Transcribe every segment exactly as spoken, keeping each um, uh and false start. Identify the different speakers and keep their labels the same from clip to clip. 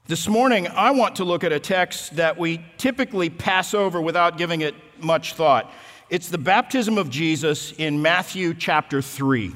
Speaker 1: This morning, I want to look at a text that we typically pass over without giving it much thought. It's the baptism of Jesus in Matthew chapter three.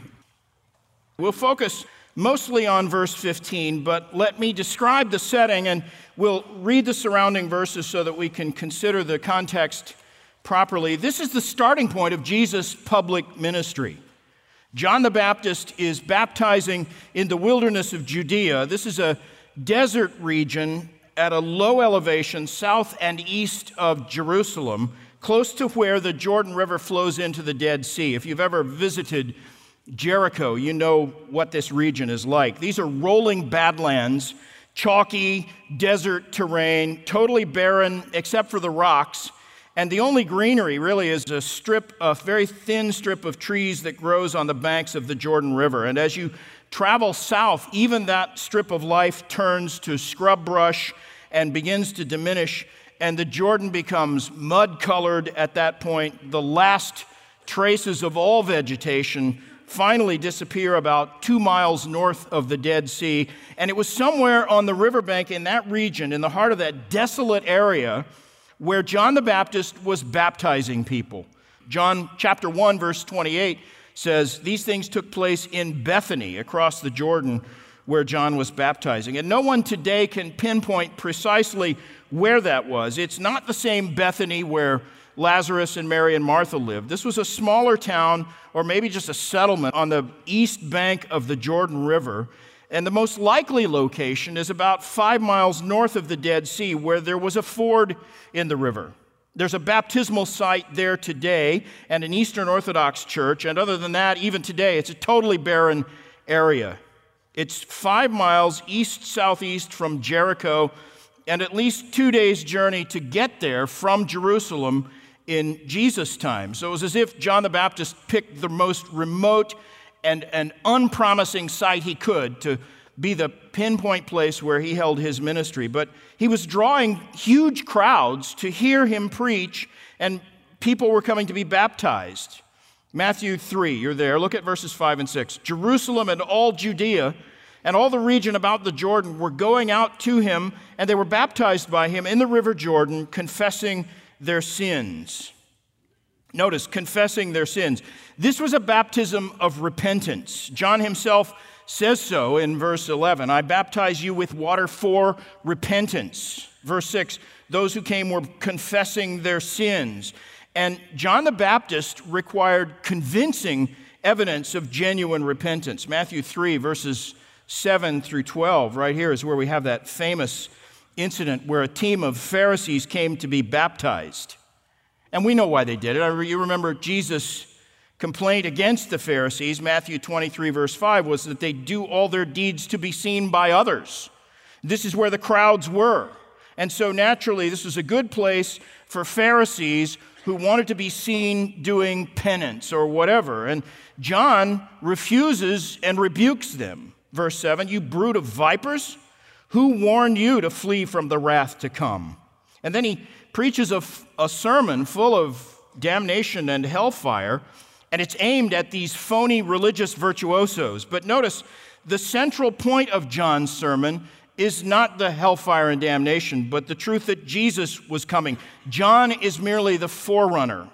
Speaker 1: We'll focus mostly on verse fifteen, but let me describe the setting and we'll read the surrounding verses so that we can consider the context properly. This is the starting point of Jesus' public ministry. John the Baptist is baptizing in the wilderness of Judea. This is a desert region at a low elevation south and east of Jerusalem, close to where the Jordan River flows into the Dead Sea. If you've ever visited Jericho, you know what this region is like. These are rolling badlands, chalky desert terrain, totally barren except for the rocks. And the only greenery really is a strip, a very thin strip of trees that grows on the banks of the Jordan River. And as you travel south, even that strip of life turns to scrub brush and begins to diminish, and the Jordan becomes mud-colored at that point. The last traces of all vegetation finally disappear about two miles north of the Dead Sea, and it was somewhere on the riverbank in that region, in the heart of that desolate area, where John the Baptist was baptizing people. John chapter one, verse twenty-eight says, these things took place in Bethany, across the Jordan, where John was baptizing. And no one today can pinpoint precisely where that was. It's not the same Bethany where Lazarus and Mary and Martha lived. This was a smaller town, or maybe just a settlement on the east bank of the Jordan River. And the most likely location is about five miles north of the Dead Sea, where there was a ford in the river. There's a baptismal site there today and an Eastern Orthodox church. And other than that, even today, it's a totally barren area. It's five miles east-southeast from Jericho and at least two days' journey to get there from Jerusalem in Jesus' time. So it was as if John the Baptist picked the most remote and, and unpromising site he could to be the pinpoint place where he held his ministry. But he was drawing huge crowds to hear him preach, and people were coming to be baptized. Matthew three, you're there. Look at verses five and six. Jerusalem and all Judea and all the region about the Jordan were going out to him, and they were baptized by him in the river Jordan, confessing their sins. Notice, confessing their sins. This was a baptism of repentance. John himself says so in verse eleven. I baptize you with water for repentance. Verse six, those who came were confessing their sins. And John the Baptist required convincing evidence of genuine repentance. Matthew three, verses seven through twelve, right here is where we have that famous incident where a team of Pharisees came to be baptized. And we know why they did it. You remember Jesus' complaint against the Pharisees, Matthew twenty-three, verse five, was that they do all their deeds to be seen by others. This is where the crowds were. And so naturally, this was a good place for Pharisees who wanted to be seen doing penance or whatever. And John refuses and rebukes them. Verse seven, you brood of vipers, who warned you to flee from the wrath to come? And then he preaches a, a sermon full of damnation and hellfire, and it's aimed at these phony religious virtuosos. But notice, the central point of John's sermon is not the hellfire and damnation, but the truth that Jesus was coming. John is merely the forerunner,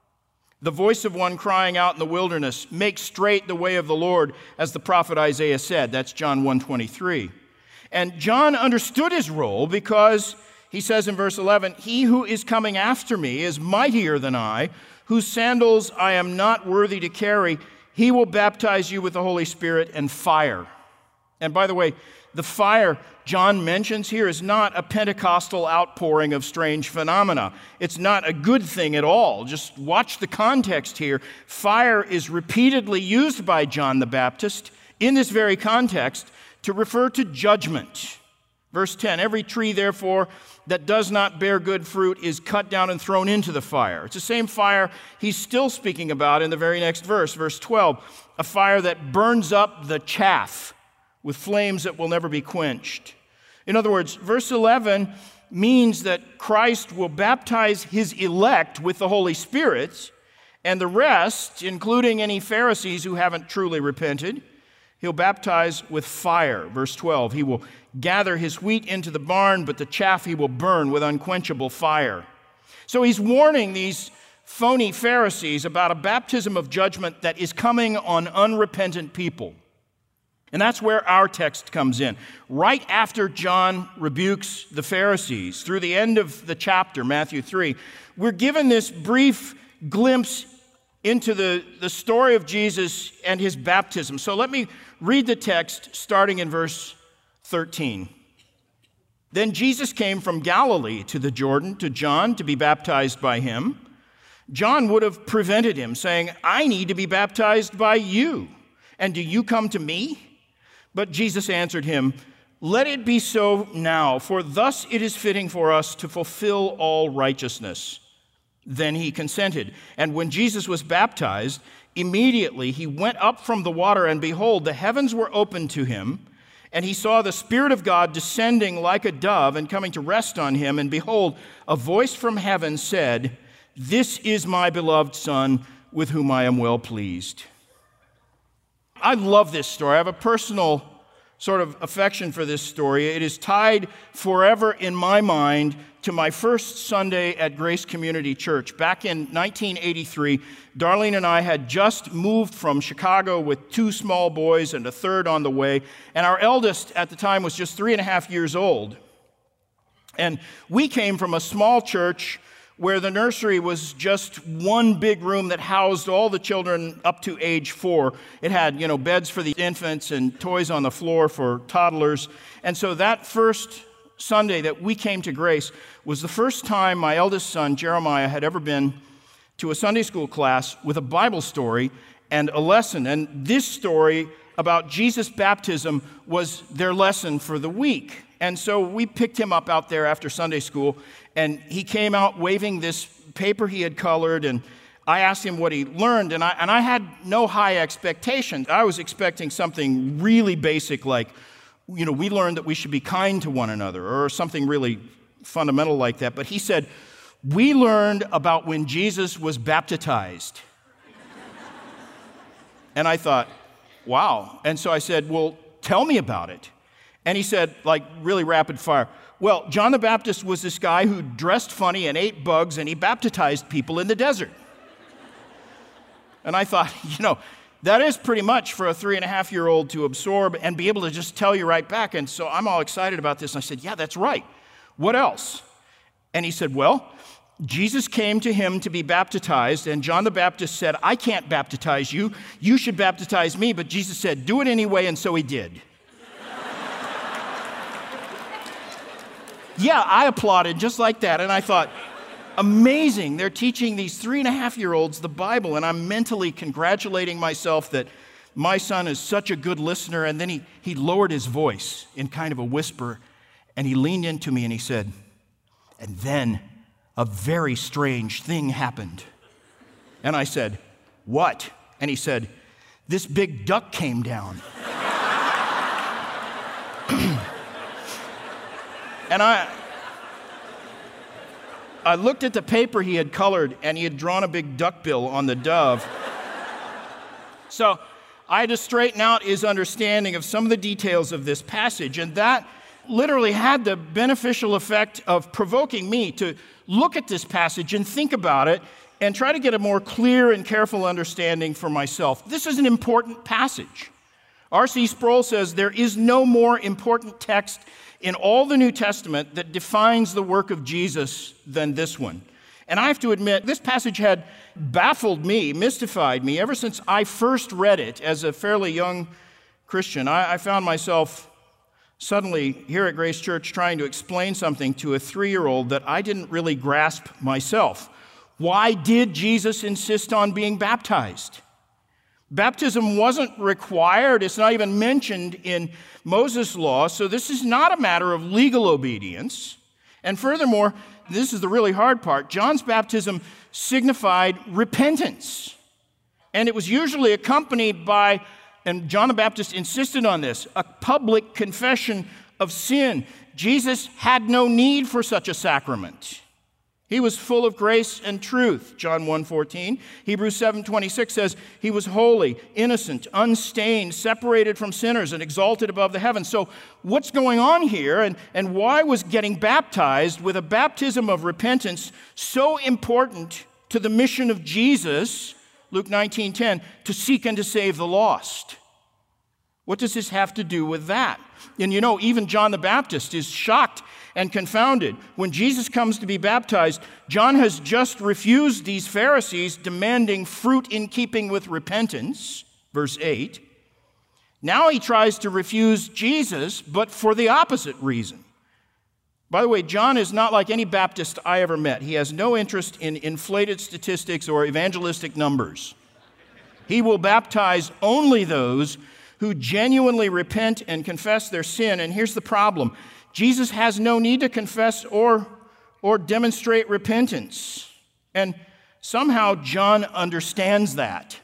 Speaker 1: the voice of one crying out in the wilderness, make straight the way of the Lord, as the prophet Isaiah said. That's John one twenty-three. And John understood his role because he says in verse eleven, he who is coming after me is mightier than I, whose sandals I am not worthy to carry. He will baptize you with the Holy Spirit and fire. And by the way, the fire John mentions here is not a Pentecostal outpouring of strange phenomena. It's not a good thing at all. Just watch the context here. Fire is repeatedly used by John the Baptist in this very context to refer to judgment. Verse ten, every tree, therefore, that does not bear good fruit is cut down and thrown into the fire. It's the same fire he's still speaking about in the very next verse, verse twelve, a fire that burns up the chaff with flames that will never be quenched. In other words, verse eleven means that Christ will baptize his elect with the Holy Spirit, and the rest, including any Pharisees who haven't truly repented, He'll baptize with fire. Verse twelve, he will gather his wheat into the barn, but the chaff he will burn with unquenchable fire. So he's warning these phony Pharisees about a baptism of judgment that is coming on unrepentant people. And that's where our text comes in. Right after John rebukes the Pharisees, through the end of the chapter, Matthew three, we're given this brief glimpse into the, the story of Jesus and his baptism. So let me read the text starting in verse thirteen. Then Jesus came from Galilee to the Jordan to John to be baptized by him. John would have prevented him, saying, I need to be baptized by you, and do you come to me? But Jesus answered him, let it be so now, for thus it is fitting for us to fulfill all righteousness. Then he consented. And when Jesus was baptized, immediately he went up from the water, and behold, the heavens were opened to him, and he saw the Spirit of God descending like a dove and coming to rest on him. And behold, a voice from heaven said, this is my beloved Son, with whom I am well pleased. I love this story. I have a personal sort of affection for this story. It is tied forever in my mind to my first Sunday at Grace Community Church. Back in nineteen eighty-three, Darlene and I had just moved from Chicago with two small boys and a third on the way, and our eldest at the time was just three and a half years old. And we came from a small church where the nursery was just one big room that housed all the children up to age four. It had, you know, beds for the infants and toys on the floor for toddlers. And so that first Sunday that we came to Grace was the first time my eldest son, Jeremiah, had ever been to a Sunday school class with a Bible story and a lesson. And this story about Jesus' baptism was their lesson for the week. And so we picked him up out there after Sunday school, and he came out waving this paper he had colored, and I asked him what he learned, and I, and I had no high expectations. I was expecting something really basic like, you know, we learned that we should be kind to one another, or something really fundamental like that. But he said, we learned about when Jesus was baptized. And I thought, wow. And so I said, well, tell me about it. And he said, like really rapid fire, well, John the Baptist was this guy who dressed funny and ate bugs, and he baptized people in the desert. And I thought, you know, that is pretty much for a three and a half year old to absorb and be able to just tell you right back. And so I'm all excited about this. And I said, yeah, that's right. What else? And he said, well, Jesus came to him to be baptized, and John the Baptist said, I can't baptize you. You should baptize me. But Jesus said, do it anyway, and so he did. Yeah, I applauded just like that, and I thought, amazing. They're teaching these three and a half year olds the Bible, and I'm mentally congratulating myself that my son is such a good listener. And then he, he lowered his voice in kind of a whisper, and he leaned into me and he said, and then a very strange thing happened. And I said, what? And he said, this big duck came down. And I, I looked at the paper he had colored, and he had drawn a big duckbill on the dove. So I had to straighten out his understanding of some of the details of this passage, and that literally had the beneficial effect of provoking me to look at this passage and think about it and try to get a more clear and careful understanding for myself. This is an important passage. R C Sproul says there is no more important text in all the New Testament that defines the work of Jesus than this one. And I have to admit, this passage had baffled me, mystified me, ever since I first read it as a fairly young Christian. I, I found myself suddenly here at Grace Church trying to explain something to a three-year-old that I didn't really grasp myself. Why did Jesus insist on being baptized? Baptism wasn't required. It's not even mentioned in Moses' law, so this is not a matter of legal obedience. And furthermore, this is the really hard part, John's baptism signified repentance. And it was usually accompanied by, and John the Baptist insisted on this, a public confession of sin. Jesus had no need for such a sacrament. He was full of grace and truth, John one fourteen. Hebrews seven twenty-six says he was holy, innocent, unstained, separated from sinners, and exalted above the heavens. So what's going on here, and, and why was getting baptized with a baptism of repentance so important to the mission of Jesus, Luke nineteen ten, to seek and to save the lost? What does this have to do with that? And you know, even John the Baptist is shocked and confounded. When Jesus comes to be baptized, John has just refused these Pharisees demanding fruit in keeping with repentance, verse eight. Now he tries to refuse Jesus, but for the opposite reason. By the way, John is not like any Baptist I ever met. He has no interest in inflated statistics or evangelistic numbers. He will baptize only those who genuinely repent and confess their sin. And here's the problem. Jesus has no need to confess or, or demonstrate repentance. And somehow John understands that.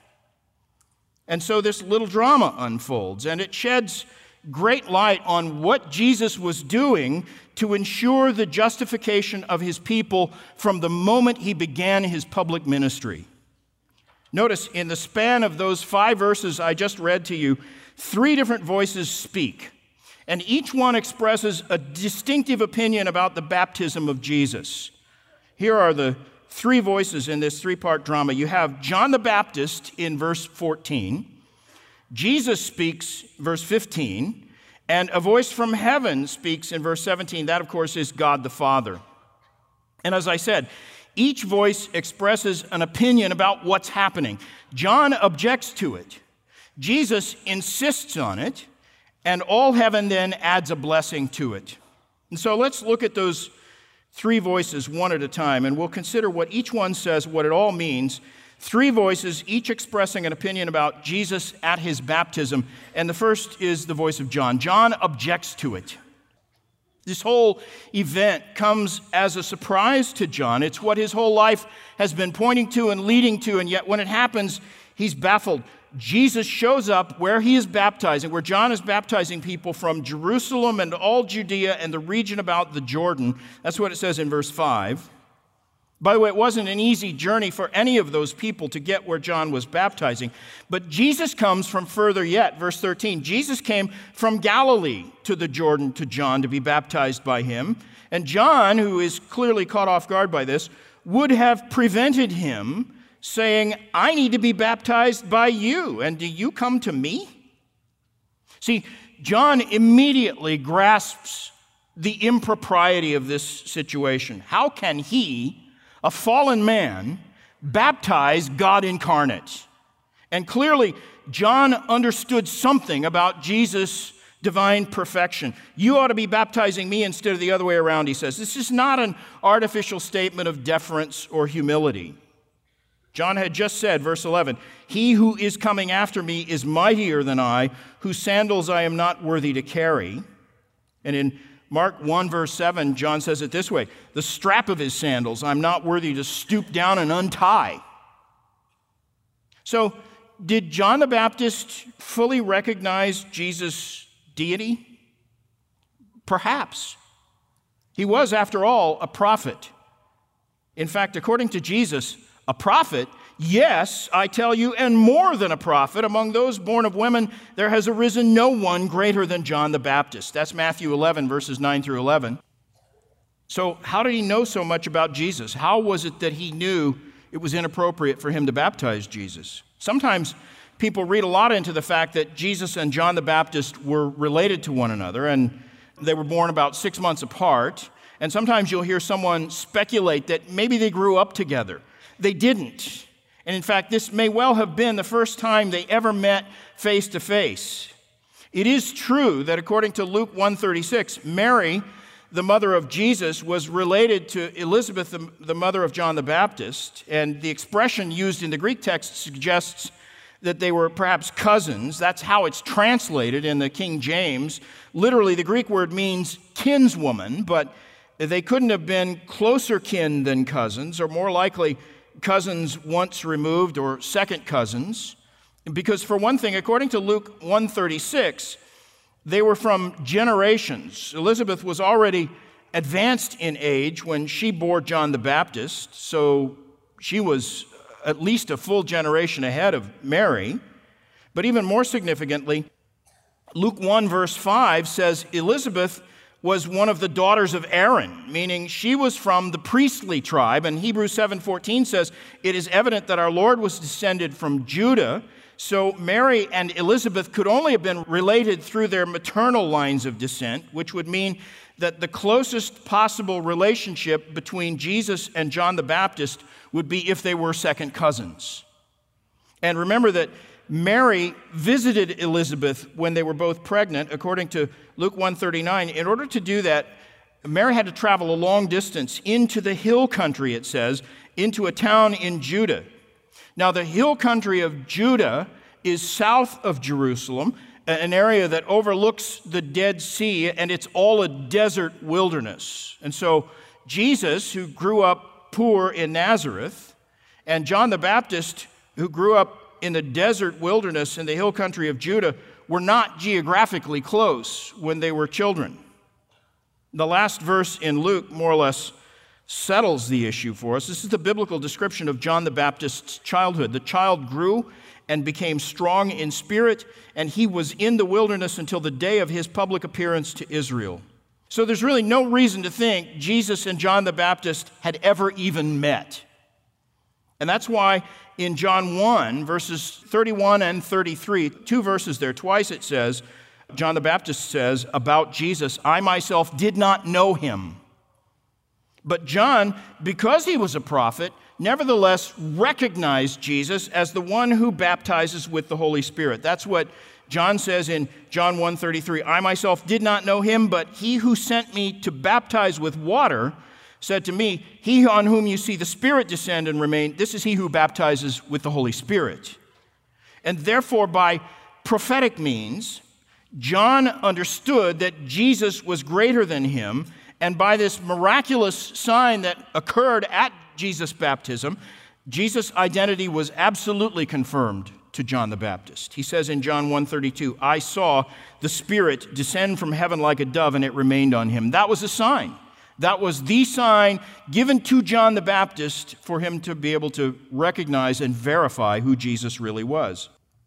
Speaker 1: And so this little drama unfolds, and it sheds great light on what Jesus was doing to ensure the justification of his people from the moment he began his public ministry. Notice in the span of those five verses I just read to you, three different voices speak, and each one expresses a distinctive opinion about the baptism of Jesus. Here are the three voices in this three-part drama. You have John the Baptist in verse fourteen, Jesus speaks, verse fifteen, and a voice from heaven speaks in verse seventeen. That, of course, is God the Father. And as I said, each voice expresses an opinion about what's happening. John objects to it. Jesus insists on it, and all heaven then adds a blessing to it. And so let's look at those three voices one at a time, and we'll consider what each one says, what it all means. Three voices, each expressing an opinion about Jesus at his baptism. And the first is the voice of John. John objects to it. This whole event comes as a surprise to John. It's what his whole life has been pointing to and leading to, and yet when it happens, he's baffled. Jesus shows up where he is baptizing, where John is baptizing people from Jerusalem and all Judea and the region about the Jordan. That's what it says in verse five. By the way, it wasn't an easy journey for any of those people to get where John was baptizing. But Jesus comes from further yet. Verse thirteen, Jesus came from Galilee to the Jordan to John to be baptized by him. And John, who is clearly caught off guard by this, would have prevented him, saying, I need to be baptized by you, and do you come to me? See, John immediately grasps the impropriety of this situation. How can he, a fallen man, baptize God incarnate? And clearly, John understood something about Jesus' divine perfection. You ought to be baptizing me instead of the other way around, he says. This is not an artificial statement of deference or humility. John had just said, verse eleven, he who is coming after me is mightier than I, whose sandals I am not worthy to carry. And in Mark one, verse seven, John says it this way, the strap of his sandals I'm not worthy to stoop down and untie. So, did John the Baptist fully recognize Jesus' deity? Perhaps. He was, after all, a prophet. In fact, according to Jesus, a prophet, yes, I tell you, and more than a prophet, among those born of women, there has arisen no one greater than John the Baptist. That's Matthew eleven, verses nine through eleven. So how did he know so much about Jesus? How was it that he knew it was inappropriate for him to baptize Jesus? Sometimes people read a lot into the fact that Jesus and John the Baptist were related to one another, and they were born about six months apart. And sometimes you'll hear someone speculate that maybe they grew up together. They didn't. And in fact, this may well have been the first time they ever met face to face. It is true that according to Luke one thirty-six, Mary, the mother of Jesus, was related to Elizabeth, the, the mother of John the Baptist. And the expression used in the Greek text suggests that they were perhaps cousins. That's how it's translated in the King James. Literally, the Greek word means kinswoman, but they couldn't have been closer kin than cousins, or more likely cousins once removed or second cousins. Because for one thing, according to Luke one thirty-six, they were from generations. Elizabeth was already advanced in age when she bore John the Baptist, so she was at least a full generation ahead of Mary. But even more significantly, Luke one verse five says Elizabeth was one of the daughters of Aaron, meaning she was from the priestly tribe. And Hebrews seven fourteen says, it is evident that our Lord was descended from Judah. So Mary and Elizabeth could only have been related through their maternal lines of descent, which would mean that the closest possible relationship between Jesus and John the Baptist would be if they were second cousins. And remember that Mary visited Elizabeth when they were both pregnant, according to Luke one thirty-nine. In order to do that, Mary had to travel a long distance into the hill country, it says, into a town in Judah. Now, the hill country of Judah is south of Jerusalem, an area that overlooks the Dead Sea, and it's all a desert wilderness. And so Jesus, who grew up poor in Nazareth, and John the Baptist, who grew up in the desert wilderness in the hill country of Judah, were not geographically close when they were children. The last verse in Luke more or less settles the issue for us. This is the biblical description of John the Baptist's childhood. The child grew and became strong in spirit, and he was in the wilderness until the day of his public appearance to Israel. So there's really no reason to think Jesus and John the Baptist had ever even met. And that's why in John one, verses thirty-one and thirty-three, two verses there, twice it says, John the Baptist says about Jesus, I myself did not know him. But John, because he was a prophet, nevertheless recognized Jesus as the one who baptizes with the Holy Spirit. That's what John says in John one thirty-three, I myself did not know him, but he who sent me to baptize with water said to me, he on whom you see the Spirit descend and remain, this is he who baptizes with the Holy Spirit. And therefore, by prophetic means, John understood that Jesus was greater than him, and by this miraculous sign that occurred at Jesus' baptism, Jesus' identity was absolutely confirmed to John the Baptist. He says in John one thirty-two, I saw the Spirit descend from heaven like a dove, and it remained on him. That was a sign. That was the sign given to John the Baptist for him to be able to recognize and verify who Jesus really was.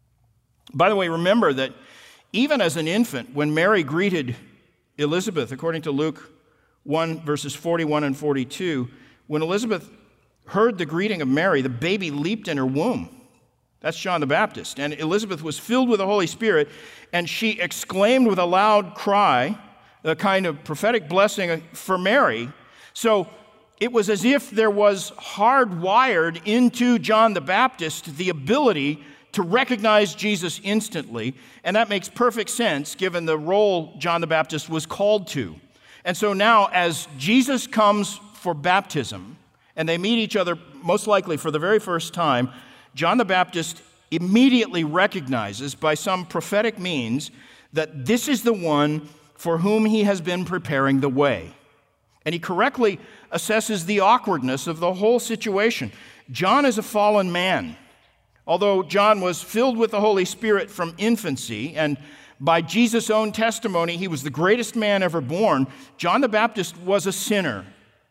Speaker 1: By the way, remember that even as an infant, when Mary greeted Elizabeth, according to Luke one, verses forty-one and forty-two, when Elizabeth heard the greeting of Mary, the baby leaped in her womb. That's John the Baptist. And Elizabeth was filled with the Holy Spirit, and she exclaimed with a loud cry, a kind of prophetic blessing for Mary. So it was as if there was hardwired into John the Baptist the ability to recognize Jesus instantly, and that makes perfect sense given the role John the Baptist was called to. And so now, as Jesus comes for baptism, and they meet each other most likely for the very first time, John the Baptist immediately recognizes by some prophetic means that this is the one for whom he has been preparing the way. And he correctly assesses the awkwardness of the whole situation. John is a fallen man. Although John was filled with the Holy Spirit from infancy, and by Jesus' own testimony, he was the greatest man ever born, John the Baptist was a sinner.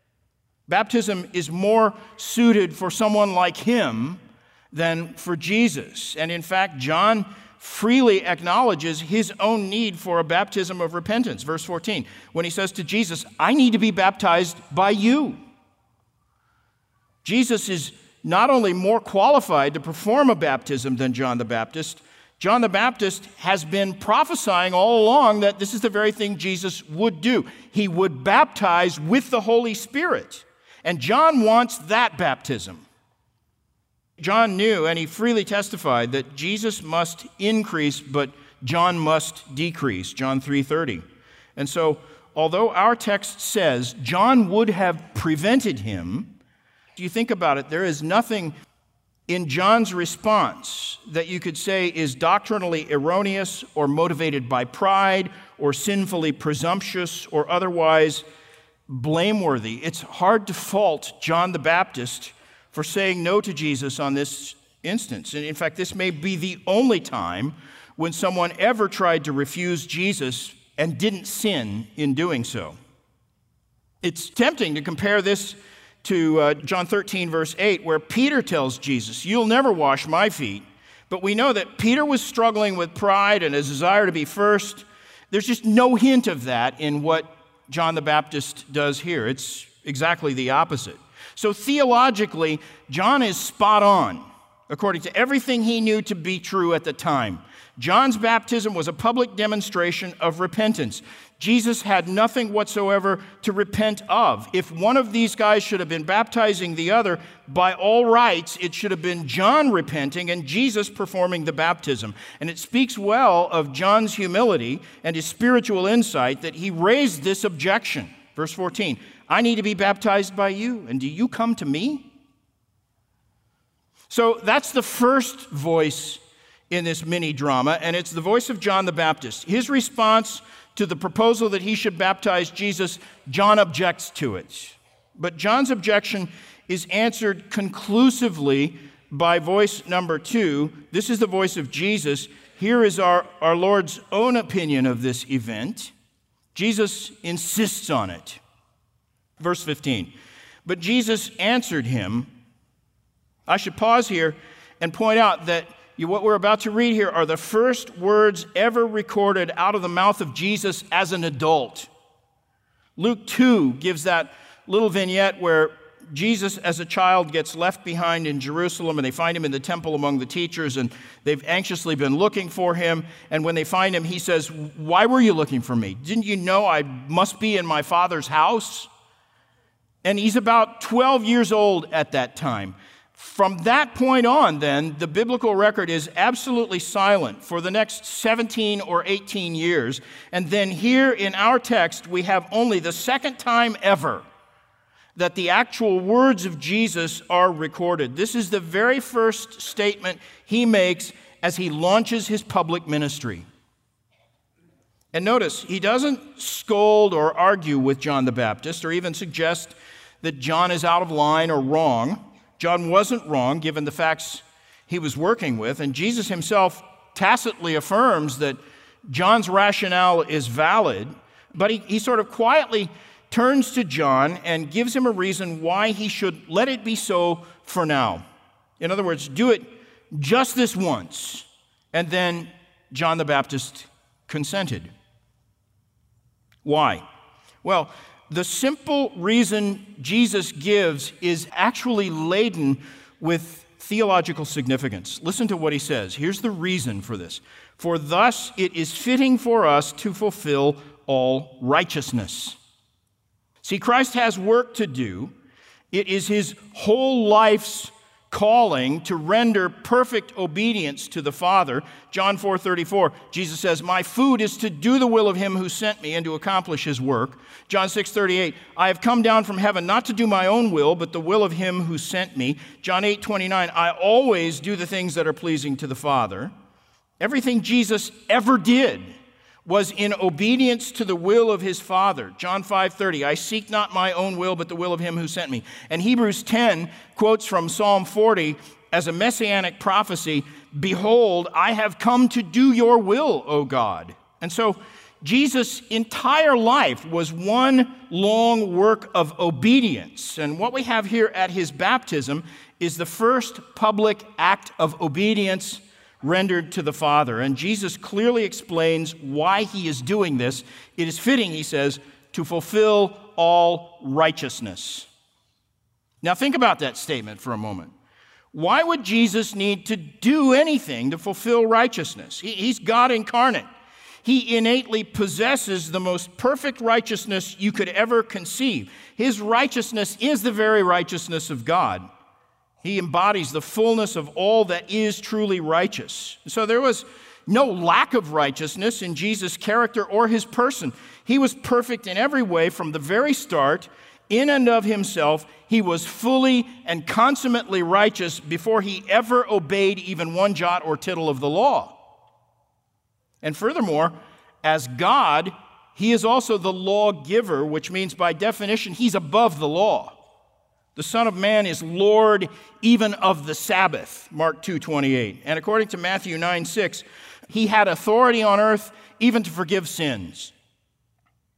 Speaker 1: Baptism is more suited for someone like him than for Jesus. And in fact, John freely acknowledges his own need for a baptism of repentance. Verse fourteen, when he says to Jesus, I need to be baptized by you. Jesus is not only more qualified to perform a baptism than John the Baptist, John the Baptist has been prophesying all along that this is the very thing Jesus would do. He would baptize with the Holy Spirit. And John wants that baptism. John knew, and he freely testified, that Jesus must increase, but John must decrease, John three thirty. And so, although our text says John would have prevented him, if you think about it, there is nothing in John's response that you could say is doctrinally erroneous or motivated by pride or sinfully presumptuous or otherwise blameworthy. It's hard to fault John the Baptist for saying no to Jesus on this instance. And in fact, this may be the only time when someone ever tried to refuse Jesus and didn't sin in doing so. It's tempting to compare this to uh, John thirteen, verse eight, where Peter tells Jesus, "You'll never wash my feet." But we know that Peter was struggling with pride and his desire to be first. There's just no hint of that in what John the Baptist does here. It's exactly the opposite. So theologically, John is spot on, according to everything he knew to be true at the time. John's baptism was a public demonstration of repentance. Jesus had nothing whatsoever to repent of. If one of these guys should have been baptizing the other, by all rights, it should have been John repenting and Jesus performing the baptism. And it speaks well of John's humility and his spiritual insight that he raised this objection. Verse fourteen, "I need to be baptized by you, and do you come to me?" So that's the first voice in this mini drama, and it's the voice of John the Baptist. His response to the proposal that he should baptize Jesus, John objects to it. But John's objection is answered conclusively by voice number two. This is the voice of Jesus. Here is our, our Lord's own opinion of this event. Jesus insists on it. Verse fifteen, "But Jesus answered him." I should pause here and point out that You, what we're about to read here are the first words ever recorded out of the mouth of Jesus as an adult. Luke two gives that little vignette where Jesus as a child gets left behind in Jerusalem, and they find him in the temple among the teachers, and they've anxiously been looking for him. And when they find him, he says, "Why were you looking for me? Didn't you know I must be in my Father's house?" And he's about twelve years old at that time. From that point on, then, the biblical record is absolutely silent for the next seventeen or eighteen years. And then here in our text, we have only the second time ever that the actual words of Jesus are recorded. This is the very first statement he makes as he launches his public ministry. And notice, he doesn't scold or argue with John the Baptist or even suggest that John is out of line or wrong. John wasn't wrong, given the facts he was working with, and Jesus himself tacitly affirms that John's rationale is valid, but he, he sort of quietly turns to John and gives him a reason why he should let it be so for now. In other words, do it just this once. And then John the Baptist consented. Why? Well, the simple reason Jesus gives is actually laden with theological significance. Listen to what he says. Here's the reason for this. "For thus it is fitting for us to fulfill all righteousness." See, Christ has work to do. It is his whole life's calling to render perfect obedience to the Father. John four thirty-four, Jesus says, "My food is to do the will of him who sent me and to accomplish his work." John six thirty-eight, "I have come down from heaven not to do my own will, but the will of him who sent me." John eight twenty-nine, "I always do the things that are pleasing to the Father." Everything Jesus ever did was in obedience to the will of his Father. John five thirty, "I seek not my own will, but the will of him who sent me." And Hebrews ten quotes from Psalm forty as a messianic prophecy, "Behold, I have come to do your will, O God." And so Jesus' entire life was one long work of obedience. And what we have here at his baptism is the first public act of obedience rendered to the Father. And Jesus clearly explains why he is doing this. It is fitting, he says, to fulfill all righteousness. Now think about that statement for a moment. Why would Jesus need to do anything to fulfill righteousness? He, he's God incarnate. He innately possesses the most perfect righteousness you could ever conceive. His righteousness is the very righteousness of God. He embodies the fullness of all that is truly righteous. So there was no lack of righteousness in Jesus' character or his person. He was perfect in every way from the very start. In and of himself, he was fully and consummately righteous before he ever obeyed even one jot or tittle of the law. And furthermore, as God, he is also the lawgiver, which means by definition, he's above the law. The Son of Man is Lord even of the Sabbath, Mark two twenty-eight. And according to Matthew nine six, he had authority on earth even to forgive sins.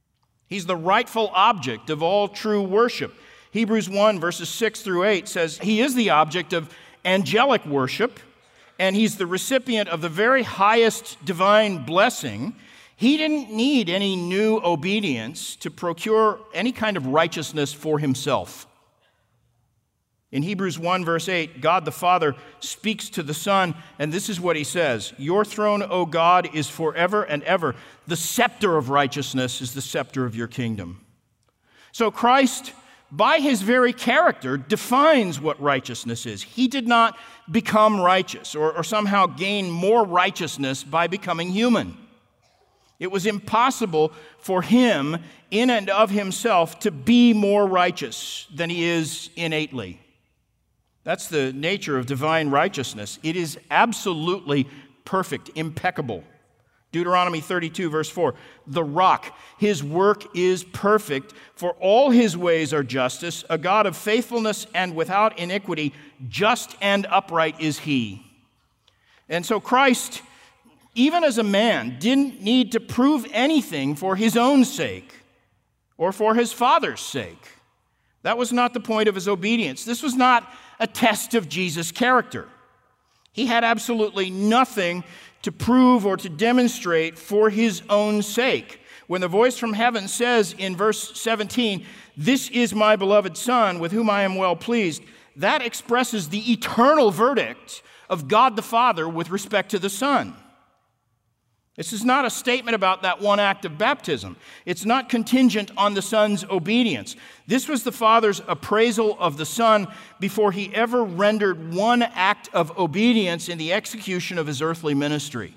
Speaker 1: He's the rightful object of all true worship. Hebrews one, verses six through eight says he is the object of angelic worship, and he's the recipient of the very highest divine blessing. He didn't need any new obedience to procure any kind of righteousness for himself. In Hebrews one, verse eight, God the Father speaks to the Son, and this is what he says: "Your throne, O God, is forever and ever. The scepter of righteousness is the scepter of your kingdom." So Christ, by his very character, defines what righteousness is. He did not become righteous or, or somehow gain more righteousness by becoming human. It was impossible for him, in and of himself, to be more righteous than he is innately. That's the nature of divine righteousness. It is absolutely perfect, impeccable. Deuteronomy thirty-two, verse four, "The rock, his work is perfect, for all his ways are justice, a God of faithfulness and without iniquity, just and upright is he." And so Christ, even as a man, didn't need to prove anything for his own sake or for his Father's sake. That was not the point of his obedience. This was not a test of Jesus' character. He had absolutely nothing to prove or to demonstrate for his own sake. When the voice from heaven says in verse seventeen, "This is my beloved Son, with whom I am well pleased," that expresses the eternal verdict of God the Father with respect to the Son. This is not a statement about that one act of baptism. It's not contingent on the Son's obedience. This was the Father's appraisal of the Son before he ever rendered one act of obedience in the execution of his earthly ministry.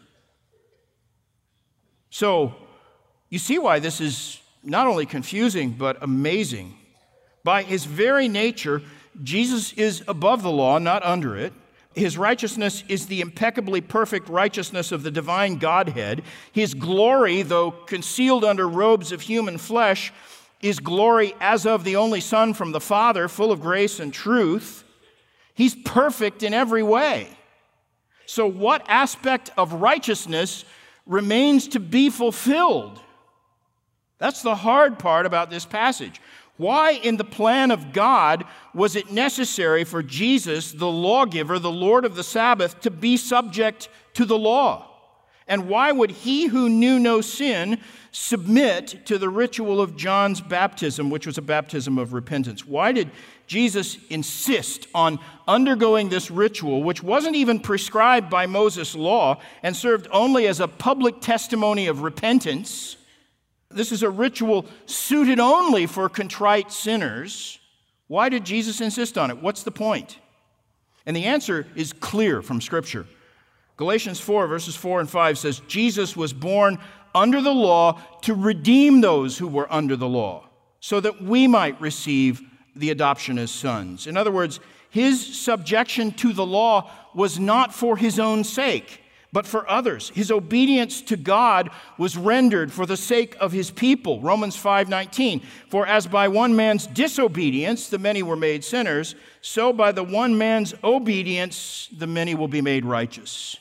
Speaker 1: So, you see why this is not only confusing, but amazing. By his very nature, Jesus is above the law, not under it. His righteousness is the impeccably perfect righteousness of the divine Godhead. His glory, though concealed under robes of human flesh, is glory as of the only Son from the Father, full of grace and truth. He's perfect in every way. So what aspect of righteousness remains to be fulfilled? That's the hard part about this passage. Why in the plan of God was it necessary for Jesus, the lawgiver, the Lord of the Sabbath, to be subject to the law? And why would he who knew no sin submit to the ritual of John's baptism, which was a baptism of repentance? Why did Jesus insist on undergoing this ritual, which wasn't even prescribed by Moses' law and served only as a public testimony of repentance? This is a ritual suited only for contrite sinners. Why did Jesus insist on it? What's the point? And the answer is clear from Scripture. Galatians four, verses four and five says, "Jesus was born under the law to redeem those who were under the law, so that we might receive the adoption as sons." In other words, his subjection to the law was not for his own sake, but for others. His obedience to God was rendered for the sake of his people. Romans five nineteen, "For as by one man's disobedience the many were made sinners, so by the one man's obedience the many will be made righteous."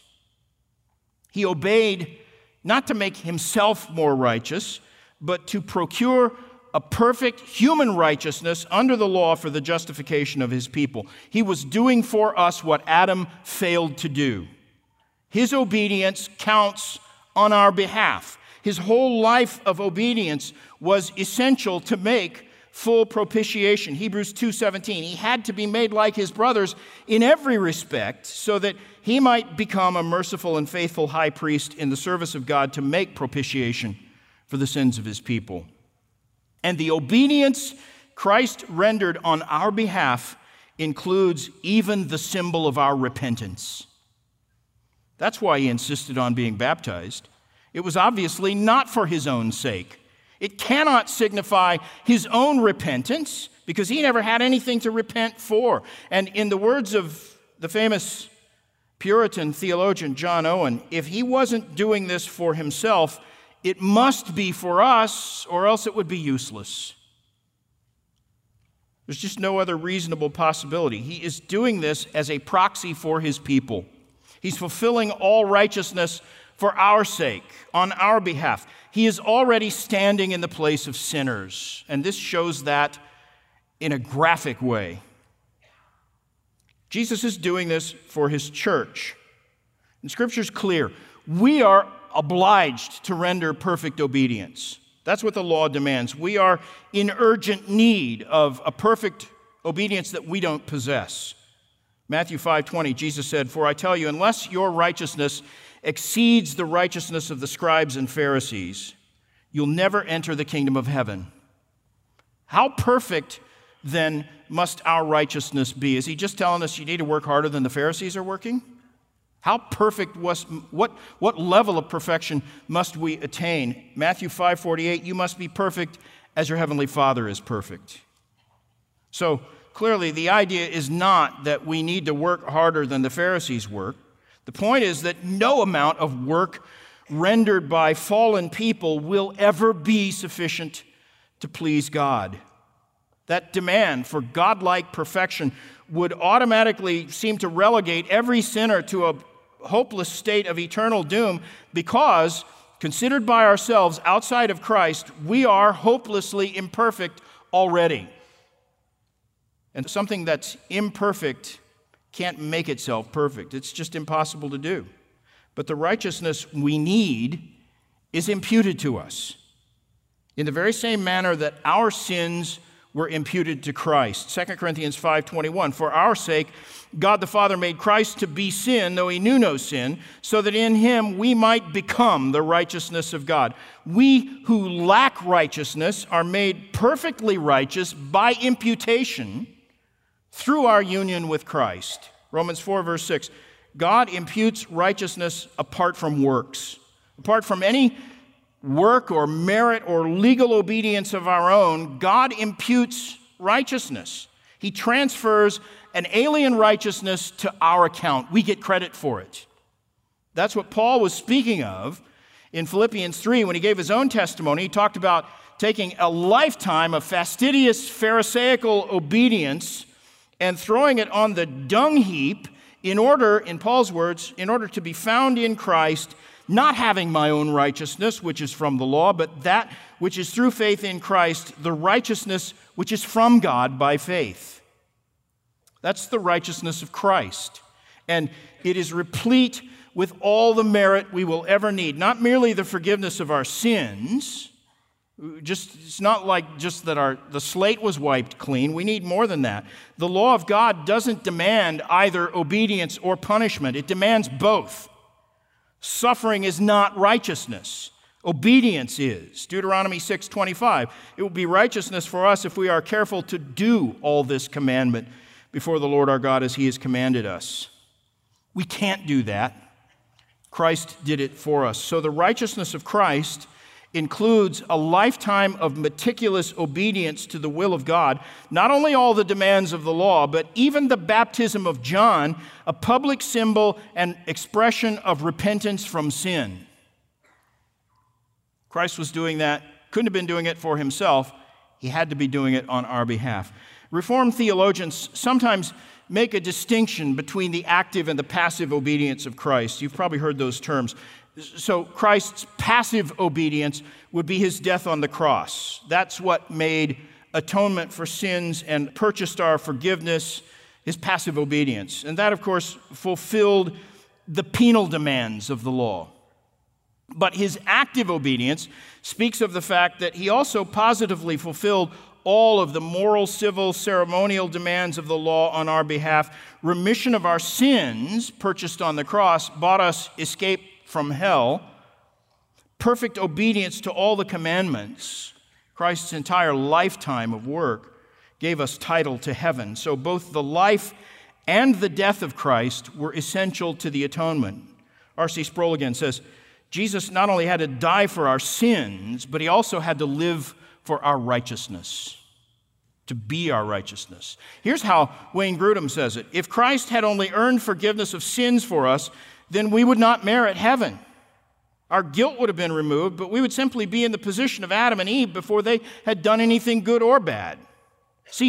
Speaker 1: He obeyed not to make himself more righteous, but to procure a perfect human righteousness under the law for the justification of his people. He was doing for us what Adam failed to do. His obedience counts on our behalf. His whole life of obedience was essential to make full propitiation. Hebrews two seventeen, he had to be made like his brothers in every respect so that he might become a merciful and faithful high priest in the service of God to make propitiation for the sins of his people. And the obedience Christ rendered on our behalf includes even the symbol of our repentance. That's why he insisted on being baptized. It was obviously not for his own sake. It cannot signify his own repentance because he never had anything to repent for. And in the words of the famous Puritan theologian John Owen, if he wasn't doing this for himself, it must be for us, or else it would be useless. There's just no other reasonable possibility. He is doing this as a proxy for his people. He's fulfilling all righteousness for our sake, on our behalf. He is already standing in the place of sinners, and this shows that in a graphic way. Jesus is doing this for his church. And Scripture's clear. We are obliged to render perfect obedience. That's what the law demands. We are in urgent need of a perfect obedience that we don't possess. Matthew five twenty, Jesus said, "For I tell you, unless your righteousness exceeds the righteousness of the scribes and Pharisees, you'll never enter the kingdom of heaven." How perfect, then, must our righteousness be? Is he just telling us you need to work harder than the Pharisees are working? How perfect was, what, what level of perfection must we attain? Matthew five forty-eight, you must be perfect as your heavenly Father is perfect. So clearly the idea is not that we need to work harder than the Pharisees work. The point is that no amount of work rendered by fallen people will ever be sufficient to please God. That demand for godlike perfection would automatically seem to relegate every sinner to a hopeless state of eternal doom because, considered by ourselves outside of Christ, we are hopelessly imperfect already. And something that's imperfect can't make itself perfect. It's just impossible to do. But the righteousness we need is imputed to us in the very same manner that our sins were imputed to Christ. Second Corinthians five twenty-one, for our sake, God the Father made Christ to be sin, though he knew no sin, so that in him we might become the righteousness of God. We who lack righteousness are made perfectly righteous by imputation through our union with Christ. Romans four, verse six, God imputes righteousness apart from works. Apart from any work or merit or legal obedience of our own, God imputes righteousness. He transfers an alien righteousness to our account. We get credit for it. That's what Paul was speaking of in Philippians three when he gave his own testimony. He talked about taking a lifetime of fastidious Pharisaical obedience and throwing it on the dung heap in order, in Paul's words, in order to be found in Christ, not having my own righteousness, which is from the law, but that which is through faith in Christ, the righteousness which is from God by faith. That's the righteousness of Christ. And it is replete with all the merit we will ever need. Not merely the forgiveness of our sins. Just, it's not like just that our the slate was wiped clean. We need more than that. The law of God doesn't demand either obedience or punishment. It demands both. Suffering is not righteousness. Obedience is. Deuteronomy six twenty-five. It will be righteousness for us if we are careful to do all this commandment before the Lord our God as he has commanded us. We can't do that. Christ did it for us. So the righteousness of Christ includes a lifetime of meticulous obedience to the will of God, not only all the demands of the law, but even the baptism of John, a public symbol and expression of repentance from sin. Christ was doing that, couldn't have been doing it for himself. He had to be doing it on our behalf. Reformed theologians sometimes make a distinction between the active and the passive obedience of Christ. You've probably heard those terms. So Christ's passive obedience would be his death on the cross. That's what made atonement for sins and purchased our forgiveness, his passive obedience. And that, of course, fulfilled the penal demands of the law. But his active obedience speaks of the fact that he also positively fulfilled all of the moral, civil, ceremonial demands of the law on our behalf. Remission of our sins, purchased on the cross, bought us escape from hell. Perfect obedience to all the commandments. Christ's entire lifetime of work gave us title to heaven. So both the life and the death of Christ were essential to the atonement. R C Sproul again says, Jesus not only had to die for our sins, but he also had to live for our righteousness, to be our righteousness. Here's how Wayne Grudem says it. If Christ had only earned forgiveness of sins for us, then we would not merit heaven. Our guilt would have been removed, but we would simply be in the position of Adam and Eve before they had done anything good or bad. See,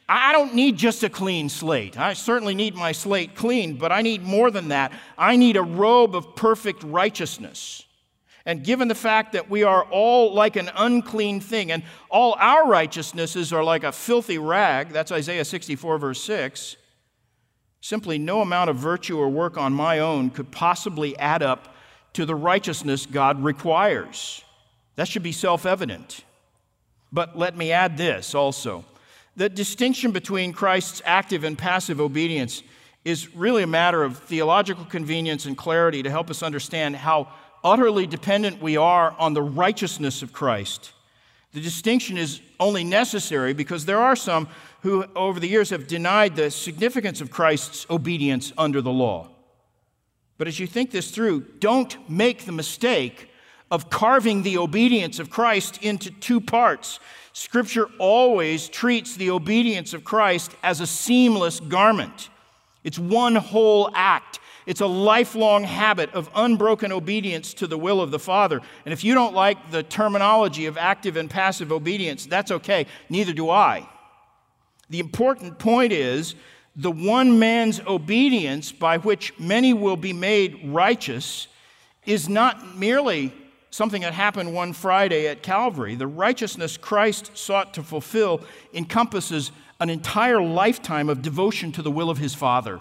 Speaker 1: I don't need just a clean slate. I certainly need my slate clean, but I need more than that. I need a robe of perfect righteousness. And given the fact that we are all like an unclean thing, and all our righteousnesses are like a filthy rag, that's Isaiah sixty-four, verse six, simply no amount of virtue or work on my own could possibly add up to the righteousness God requires. That should be self-evident. But let me add this also. The distinction between Christ's active and passive obedience is really a matter of theological convenience and clarity to help us understand how utterly dependent we are on the righteousness of Christ. The distinction is only necessary because there are some who over the years have denied the significance of Christ's obedience under the law. But as you think this through, don't make the mistake of carving the obedience of Christ into two parts. Scripture always treats the obedience of Christ as a seamless garment. It's one whole act. It's a lifelong habit of unbroken obedience to the will of the Father. And if you don't like the terminology of active and passive obedience, that's okay. Neither do I. The important point is the one man's obedience by which many will be made righteous is not merely something that happened one Friday at Calvary. The righteousness Christ sought to fulfill encompasses an entire lifetime of devotion to the will of his Father.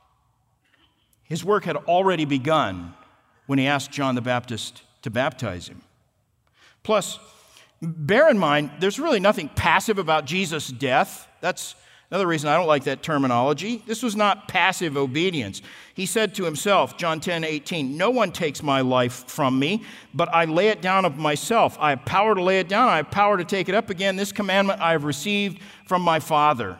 Speaker 1: His work had already begun when he asked John the Baptist to baptize him. Plus, bear in mind, there's really nothing passive about Jesus' death. That's another reason I don't like that terminology. This was not passive obedience. He said to himself, John ten eighteen, "No one takes my life from me, but I lay it down of myself. I have power to lay it down. I have power to take it up again. This commandment I have received from my Father."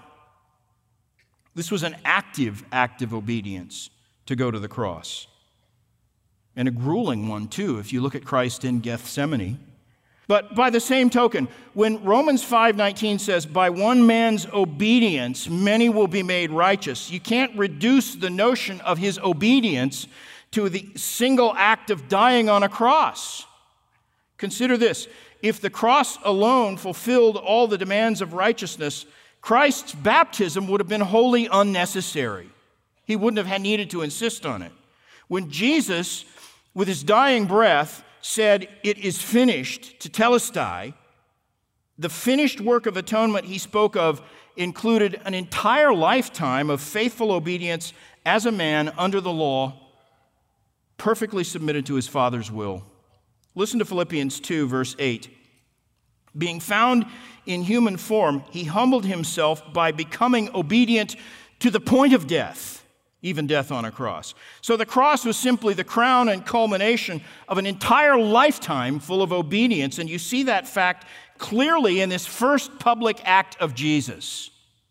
Speaker 1: This was an active act of obedience to go to the cross. And a grueling one, too, if you look at Christ in Gethsemane. But by the same token, when Romans five nineteen says, "By one man's obedience, many will be made righteous," you can't reduce the notion of his obedience to the single act of dying on a cross. Consider this. If the cross alone fulfilled all the demands of righteousness, Christ's baptism would have been wholly unnecessary. He wouldn't have had needed to insist on it. When Jesus, with his dying breath, said, "It is finished," to telestai, the finished work of atonement he spoke of included an entire lifetime of faithful obedience as a man under the law, perfectly submitted to his Father's will. Listen to Philippians two, verse eight. "Being found in human form, he humbled himself by becoming obedient to the point of death, even death on a cross." So the cross was simply the crown and culmination of an entire lifetime full of obedience, and you see that fact clearly in this first public act of Jesus.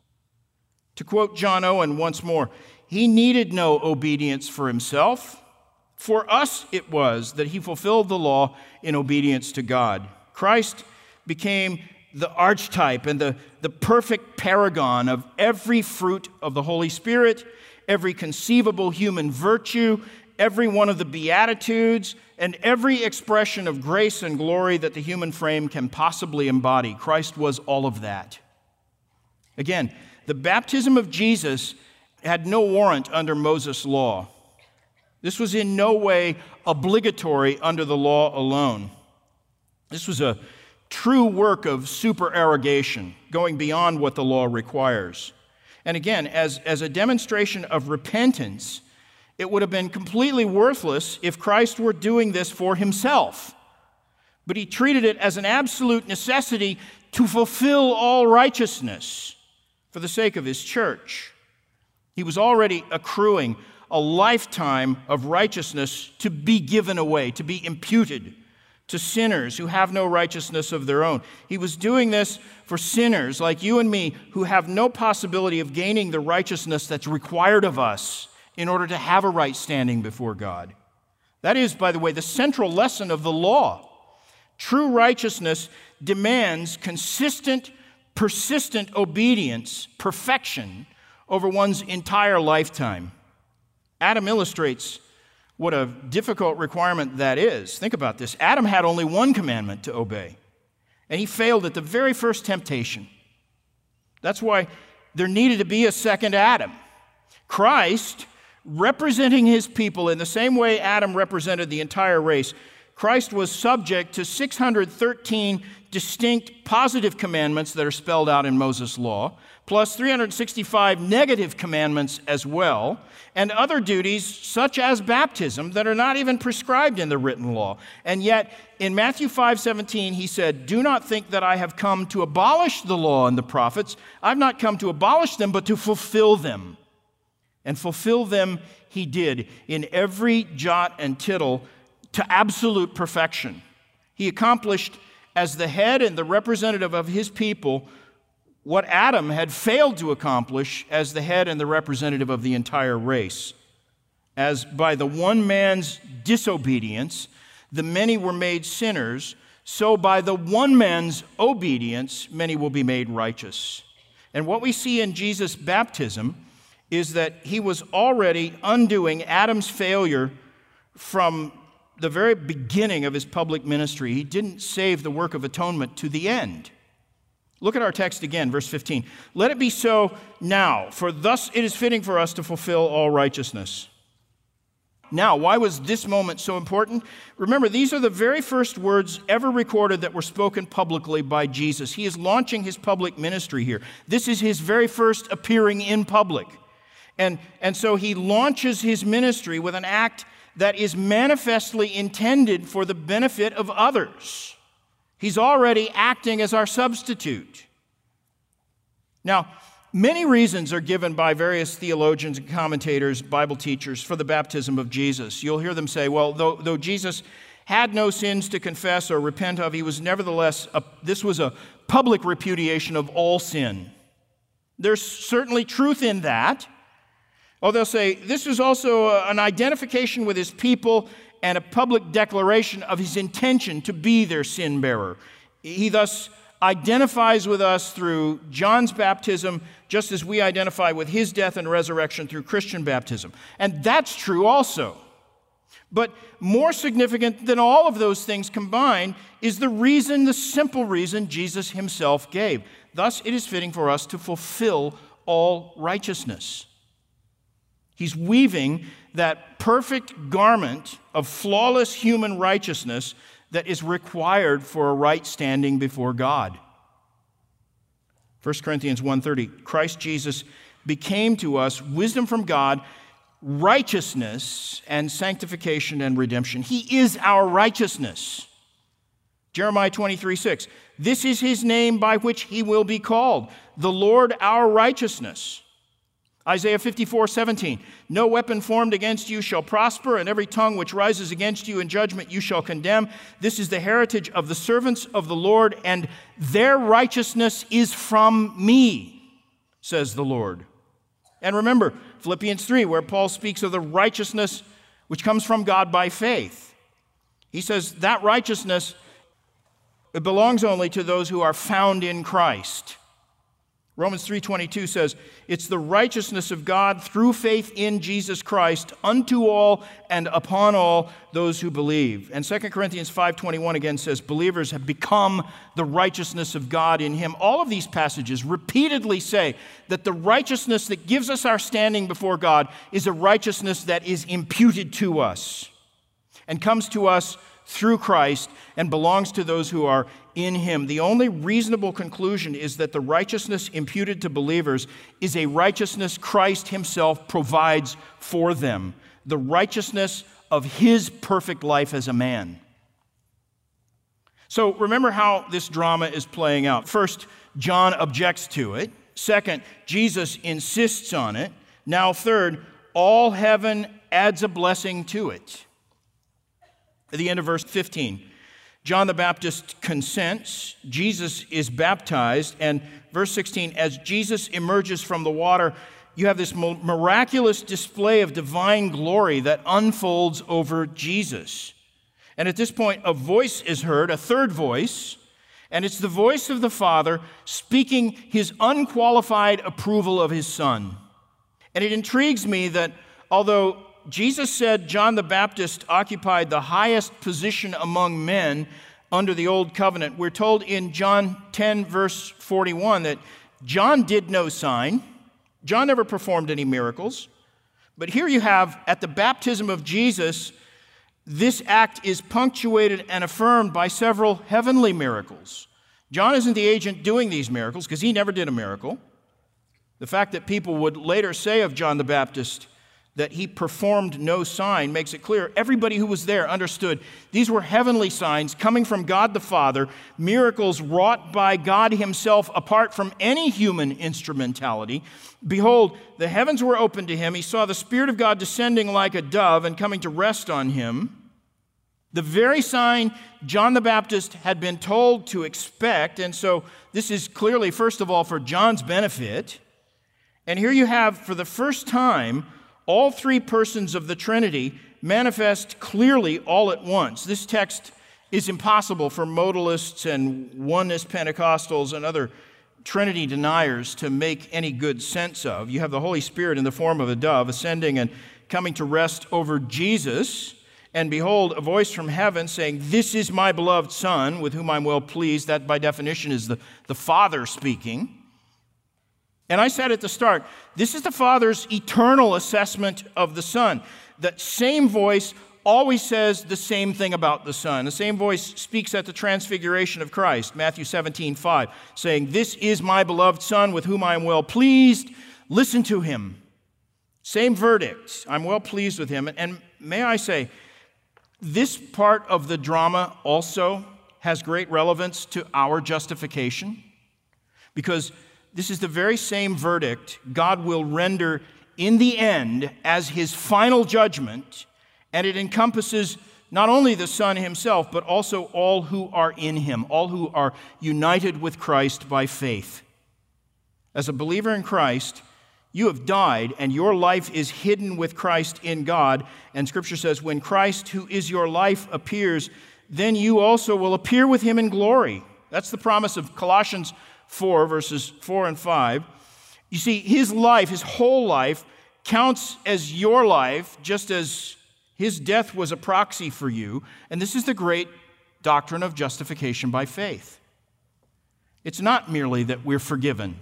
Speaker 1: To quote John Owen once more, "He needed no obedience for himself. For us it was that he fulfilled the law in obedience to God." Christ became the archetype and the, the perfect paragon of every fruit of the Holy Spirit, every conceivable human virtue, every one of the Beatitudes, and every expression of grace and glory that the human frame can possibly embody. Christ was all of that. Again, the baptism of Jesus had no warrant under Moses' law. This was in no way obligatory under the law alone. This was a true work of supererogation, going beyond what the law requires. And again, as, as a demonstration of repentance, it would have been completely worthless if Christ were doing this for himself. But he treated it as an absolute necessity to fulfill all righteousness for the sake of his church. He was already accruing a lifetime of righteousness to be given away, to be imputed to sinners who have no righteousness of their own. He was doing this for sinners like you and me who have no possibility of gaining the righteousness that's required of us in order to have a right standing before God. That is, by the way, the central lesson of the law. True righteousness demands consistent, persistent obedience, perfection, over one's entire lifetime. Adam illustrates what a difficult requirement that is. Think about this. Adam had only one commandment to obey, and he failed at the very first temptation. That's why there needed to be a second Adam. Christ, representing his people in the same way Adam represented the entire race, Christ was subject to six hundred thirteen distinct positive commandments that are spelled out in Moses' law, plus three hundred sixty-five negative commandments as well, and other duties such as baptism that are not even prescribed in the written law. And yet, in Matthew five seventeen, he said, "Do not think that I have come to abolish the law and the prophets. I've not come to abolish them, but to fulfill them." And fulfill them he did in every jot and tittle to absolute perfection. He accomplished as the head and the representative of his people what Adam had failed to accomplish as the head and the representative of the entire race. As by the one man's disobedience, the many were made sinners, so by the one man's obedience, many will be made righteous. And what we see in Jesus' baptism is that he was already undoing Adam's failure from the very beginning of his public ministry. He didn't save the work of atonement to the end. Look at our text again, verse fifteen. "Let it be so now, for thus it is fitting for us to fulfill all righteousness." Now, why was this moment so important? Remember, these are the very first words ever recorded that were spoken publicly by Jesus. He is launching his public ministry here. This is his very first appearing in public. And, and so he launches his ministry with an act that is manifestly intended for the benefit of others. He's already acting as our substitute. Now, many reasons are given by various theologians and commentators, Bible teachers, for the baptism of Jesus. You'll hear them say, well, though, though Jesus had no sins to confess or repent of, he was nevertheless, a, this was a public repudiation of all sin. There's certainly truth in that. Or they'll say, this is also an identification with his people and a public declaration of his intention to be their sin bearer. He thus identifies with us through John's baptism, just as we identify with his death and resurrection through Christian baptism. And that's true also. But more significant than all of those things combined is the reason, the simple reason Jesus himself gave. Thus, it is fitting for us to fulfill all righteousness. He's weaving that perfect garment of flawless human righteousness that is required for a right standing before God. First Corinthians one thirty, Christ Jesus became to us wisdom from God, righteousness and sanctification and redemption. He is our righteousness. Jeremiah twenty-three six, this is his name by which he will be called, the Lord our righteousness. Isaiah fifty-four seventeen, no weapon formed against you shall prosper, and every tongue which rises against you in judgment you shall condemn. This is the heritage of the servants of the Lord, and their righteousness is from me, says the Lord. And remember, Philippians three, where Paul speaks of the righteousness which comes from God by faith. He says that righteousness, it belongs only to those who are found in Christ. Romans three twenty-two says, it's the righteousness of God through faith in Jesus Christ unto all and upon all those who believe. And Second Corinthians five twenty-one again says, believers have become the righteousness of God in him. All of these passages repeatedly say that the righteousness that gives us our standing before God is a righteousness that is imputed to us and comes to us through Christ and belongs to those who are in him. The only reasonable conclusion is that the righteousness imputed to believers is a righteousness Christ himself provides for them, the righteousness of his perfect life as a man. So remember how this drama is playing out. First, John objects to it. Second, Jesus insists on it. Now third, all heaven adds a blessing to it. At the end of verse fifteen, John the Baptist consents, Jesus is baptized, and verse sixteen, as Jesus emerges from the water, you have this miraculous display of divine glory that unfolds over Jesus. And at this point, a voice is heard, a third voice, and it's the voice of the Father speaking his unqualified approval of his Son. And it intrigues me that although Jesus said John the Baptist occupied the highest position among men under the Old Covenant, we're told in John ten, verse forty-one, that John did no sign. John never performed any miracles. But here you have, at the baptism of Jesus, this act is punctuated and affirmed by several heavenly miracles. John isn't the agent doing these miracles because he never did a miracle. The fact that people would later say of John the Baptist that he performed no sign makes it clear everybody who was there understood these were heavenly signs coming from God the Father, miracles wrought by God himself apart from any human instrumentality. Behold, the heavens were opened to him. He saw the Spirit of God descending like a dove and coming to rest on him. The very sign John the Baptist had been told to expect, and so this is clearly, first of all, for John's benefit. And here you have, for the first time, all three persons of the Trinity manifest clearly all at once. This text is impossible for modalists and oneness Pentecostals and other Trinity deniers to make any good sense of. You have the Holy Spirit in the form of a dove ascending and coming to rest over Jesus. And behold, a voice from heaven saying, "This is my beloved Son, with whom I'm well pleased." That, by definition, is the, the Father speaking. And I said at the start, this is the Father's eternal assessment of the Son. That same voice always says the same thing about the Son. The same voice speaks at the transfiguration of Christ, Matthew seventeen five, saying, "This is my beloved Son, with whom I am well pleased. Listen to him." Same verdict. I'm well pleased with him. And may I say, this part of the drama also has great relevance to our justification, because this is the very same verdict God will render in the end as his final judgment, and it encompasses not only the Son himself, but also all who are in him, all who are united with Christ by faith. As a believer in Christ, you have died, and your life is hidden with Christ in God. And Scripture says, when Christ, who is your life, appears, then you also will appear with him in glory. That's the promise of Colossians four, verses four and five. You see, his life, his whole life, counts as your life, just as his death was a proxy for you. And this is the great doctrine of justification by faith. It's not merely that we're forgiven.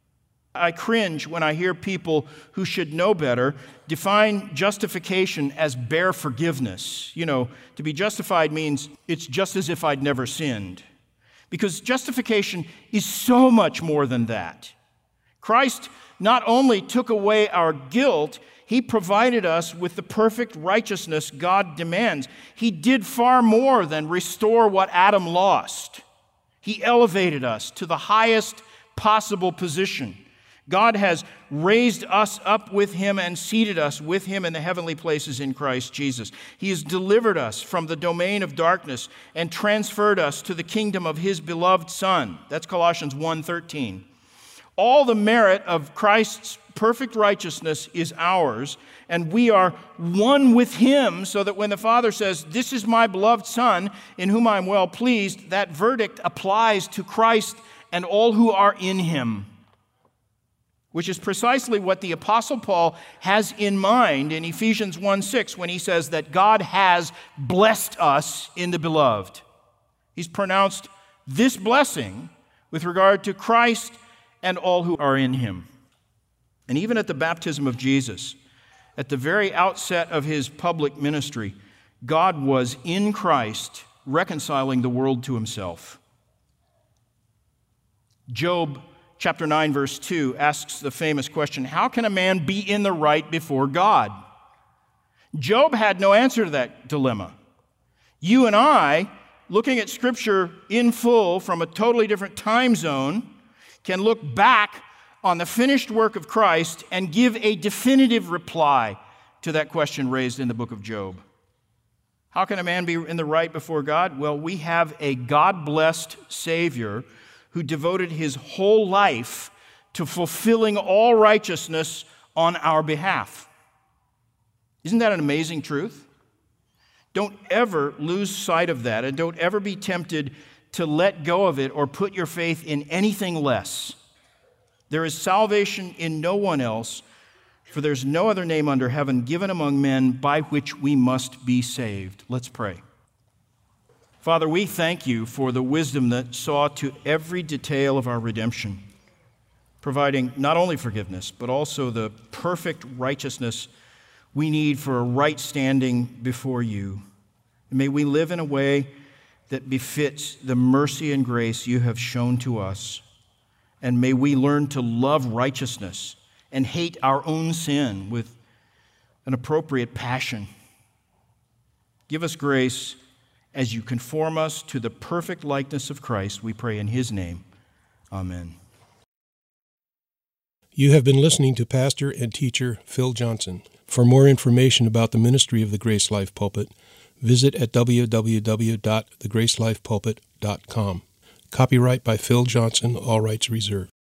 Speaker 1: I cringe when I hear people who should know better define justification as bare forgiveness. You know, to be justified means it's just as if I'd never sinned. Because justification is so much more than that. Christ not only took away our guilt, he provided us with the perfect righteousness God demands. He did far more than restore what Adam lost. He elevated us to the highest possible position. God has raised us up with him and seated us with him in the heavenly places in Christ Jesus. He has delivered us from the domain of darkness and transferred us to the kingdom of his beloved Son. That's Colossians one thirteen. All the merit of Christ's perfect righteousness is ours, and we are one with him, so that when the Father says, "This is my beloved Son, in whom I am well pleased," that verdict applies to Christ and all who are in him, which is precisely what the Apostle Paul has in mind in Ephesians one six when he says that God has blessed us in the beloved. He's pronounced this blessing with regard to Christ and all who are in him. And even at the baptism of Jesus, at the very outset of his public ministry, God was in Christ reconciling the world to himself. Job chapter nine, verse two asks the famous question, how can a man be in the right before God? Job had no answer to that dilemma. You and I, looking at Scripture in full from a totally different time zone, can look back on the finished work of Christ and give a definitive reply to that question raised in the book of Job. How can a man be in the right before God? Well, we have a God-blessed Savior who devoted his whole life to fulfilling all righteousness on our behalf. Isn't that an amazing truth? Don't ever lose sight of that, and don't ever be tempted to let go of it or put your faith in anything less. There is salvation in no one else, for there's no other name under heaven given among men by which we must be saved. Let's pray. Father, we thank you for the wisdom that saw to every detail of our redemption. providing not only forgiveness, but also the perfect righteousness we need for a right standing before you. And may we live in a way that befits the mercy and grace you have shown to us. And may we learn to love righteousness and hate our own sin with an appropriate passion. Give us grace as you conform us to the perfect likeness of Christ, we pray in his name. Amen.
Speaker 2: You have been listening to Pastor and teacher Phil Johnson. For more information about the ministry of the Grace Life Pulpit, visit at w w w dot the grace life pulpit dot com. Copyright by Phil Johnson, all rights reserved.